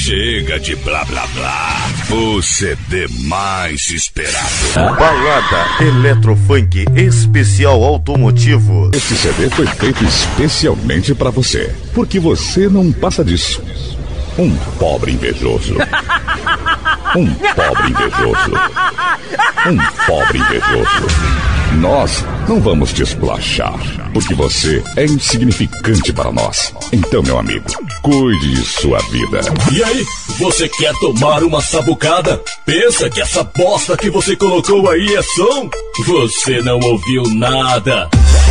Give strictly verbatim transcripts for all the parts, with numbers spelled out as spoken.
Chega de blá blá blá. O C D mais esperado. Balada Eletrofunk Especial Automotivo. Esse C D foi feito especialmente pra você, porque você não passa disso. Um pobre invejoso. Um pobre invejoso. Um pobre invejoso. Nós não vamos te esculachar, porque você é insignificante para nós. Então, meu amigo, cuide de sua vida. E aí, você quer tomar uma sabucada? Pensa que essa bosta que você colocou aí é som? Você não ouviu nada.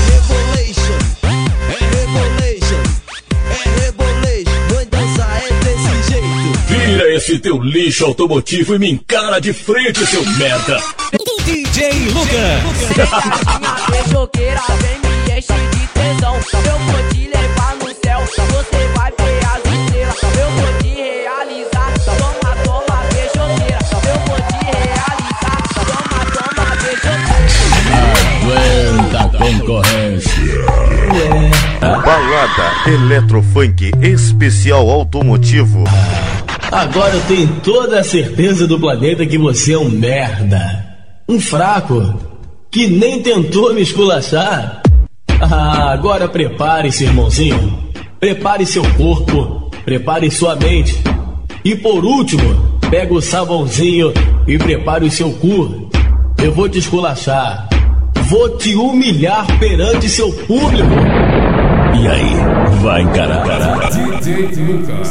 Vira esse teu lixo automotivo e me encara de frente, seu merda. D J Lucas. Beijoqueira, vem me enche de tesão. Eu vou te levar no céu, você vai ver as estrelas. Eu vou te realizar, toma, toma, beijoqueira. Eu vou te realizar, toma, toma, beijoqueira. Aguenta a concorrência. Balada Eletrofunk Especial Automotivo. Agora eu tenho toda a certeza do planeta que você é um merda. Um fraco, que nem tentou me esculachar. Ah, agora prepare-se, irmãozinho. Prepare seu corpo, prepare sua mente. E por último, pega o sabãozinho e prepare o seu cu. Eu vou te esculachar. Vou te humilhar perante seu público. E aí, vai encarar. D J Lucas.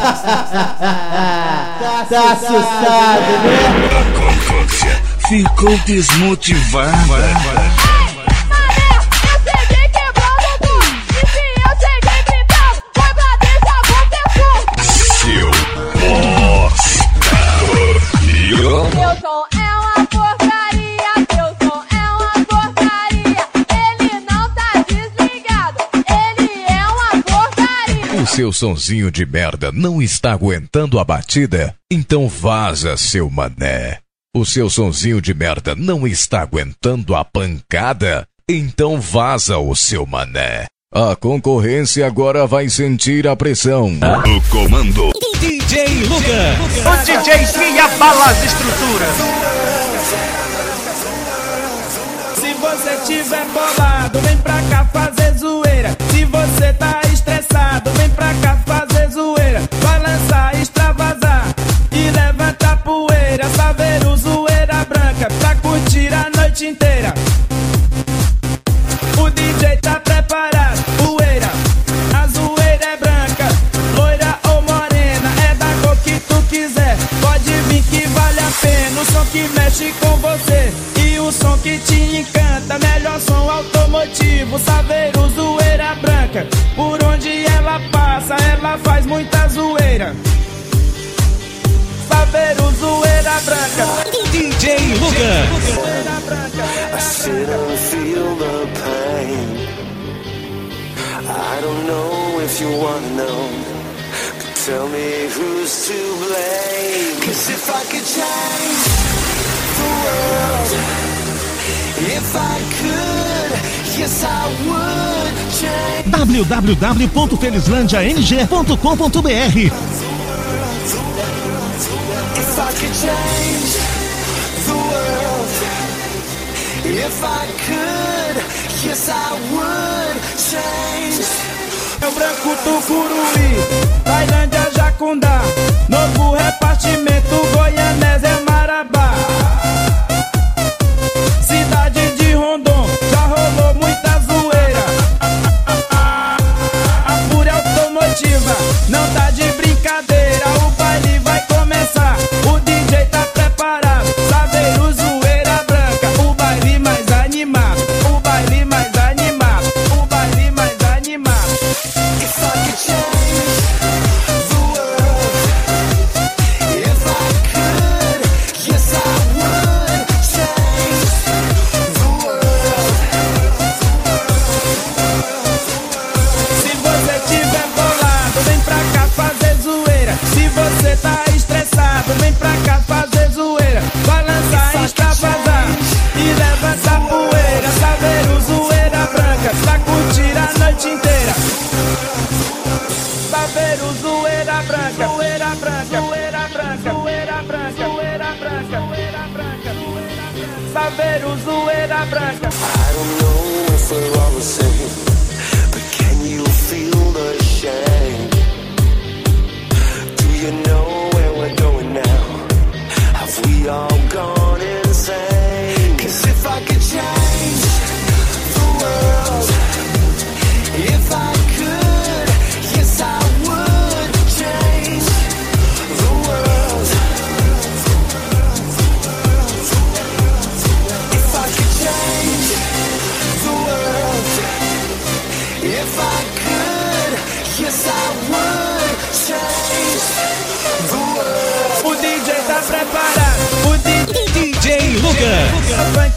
Tá assustado, né? A concorrência ficou desmotivada. Seu bosta. Teu som é uma porcaria, teu som é uma porcaria. Ele não tá desligado, ele é uma porcaria. O seu sonzinho de merda não está aguentando a batida? Então vaza, seu mané. O seu sonzinho de merda não está aguentando a pancada? Então vaza, o seu mané. A concorrência agora vai sentir a pressão. O comando. D J Lucas. O D J que abala as estruturas. Se você tiver bolado, vem pra cá fazer zoeira. Se você tá estressado, vem pra cá fazer zoeira. Vai lançar, extravasar e levanta poeira. Saveiro, zoeira branca, pra curtir a noite inteira. O D J tá preparado, poeira. A zoeira é branca, loira ou morena. É da cor que tu quiser, pode vir que vale a pena. O som que mexe com você e o som que te encanta. Melhor som automotivo, Saveiro, zoeira branca. Por onde ela passa, ela faz muita zoeira. Saveiro, zoeira branca. D J Lucas. I sit and feel the pain. I don't know if you wanna know, but tell me who's to blame. 'Cause if I could change the world, if I could, yes I would change. w w w ponto felizlandia n g ponto com ponto b r. If I could change the world, if I could, yes I would change. É o Branco Tucuruí, Tailândia, Jacundá, novo repartimento, Goianésia, Marabá. Cidade de Rondon, já rolou muita zoeira. A fúria automotiva não tá de brincadeira. O baile vai começar, o D J tá preparado. Saveiro, zoeira branca, o baile mais animado. O baile mais animado, o baile mais animado. If I could change the world, if I could, yes I would change the world. Se você tiver bolado, vem pra cá fazer zoeira. Se você tá estressado, vem pra cá fazer zoeira. Vai lançar, extravasar e levanta poeira. Saveiro, zoeira branca, pra curtir a noite inteira. Saveiro, zoeira branca, zoeira branca. da branca. I don't know if we're all the same, but can you feel the shame? Do you know where we're going now? Have we all gone insane? 'Cause if I could change the world, if I could, yes I would change the world. If I could change the world, if I could, yes I would change the world. O D J tá preparado, o D J D J Lucas.